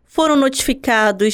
Foram notificados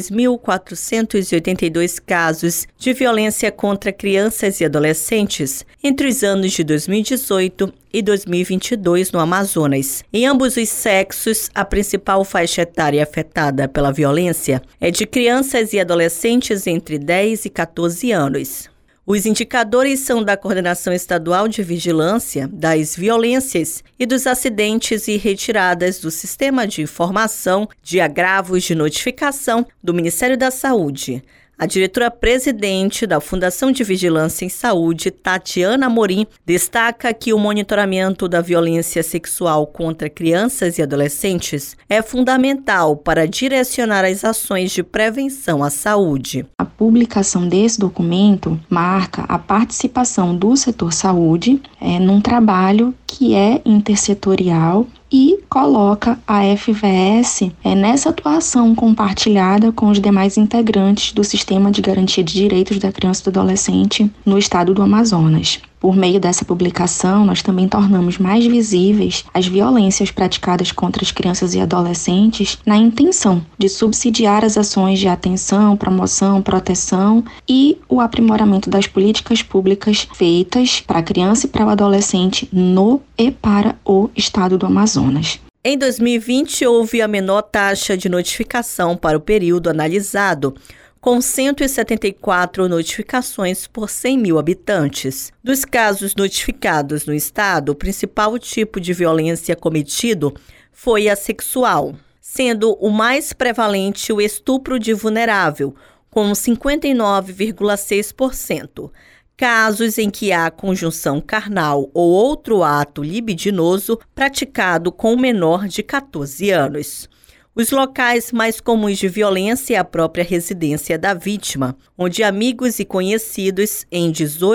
16.482 casos de violência contra crianças e adolescentes entre os anos de 2018 e 2022 no Amazonas. Em ambos os sexos, a principal faixa etária afetada pela violência é de crianças e adolescentes entre 10 e 14 anos. Os indicadores são da Coordenação Estadual de Vigilância das Violências e dos Acidentes e retiradas do Sistema de Informação de Agravos de Notificação do Ministério da Saúde. A diretora-presidente da Fundação de Vigilância em Saúde, Tatiana Amorim, destaca que o monitoramento da violência sexual contra crianças e adolescentes é fundamental para direcionar as ações de prevenção à saúde. A publicação desse documento marca a participação do setor saúde num trabalho que é intersetorial e coloca a FVS nessa atuação compartilhada com os demais integrantes do Sistema de Garantia de Direitos da Criança e do Adolescente no estado do Amazonas. Por meio dessa publicação, nós também tornamos mais visíveis as violências praticadas contra as crianças e adolescentes na intenção de subsidiar as ações de atenção, promoção, proteção e o aprimoramento das políticas públicas feitas para a criança e para o adolescente no e para o estado do Amazonas. Em 2020, houve a menor taxa de notificação para o período analisado, com 174 notificações por 100 mil habitantes. Dos casos notificados no estado, o principal tipo de violência cometido foi a sexual, sendo o mais prevalente o estupro de vulnerável, com 59,6%. Casos em que há conjunção carnal ou outro ato libidinoso praticado com o menor de 14 anos. Os locais mais comuns de violência é a própria residência da vítima, onde amigos e conhecidos, em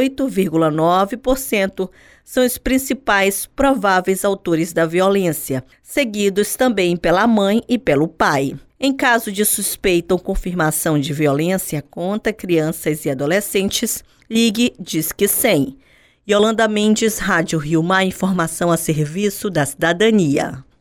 18,9%, são os principais prováveis autores da violência, seguidos também pela mãe e pelo pai. Em caso de suspeita ou confirmação de violência contra crianças e adolescentes, ligue Disque 100. Yolanda Mendes, Rádio Rio Mar, informação a serviço da cidadania.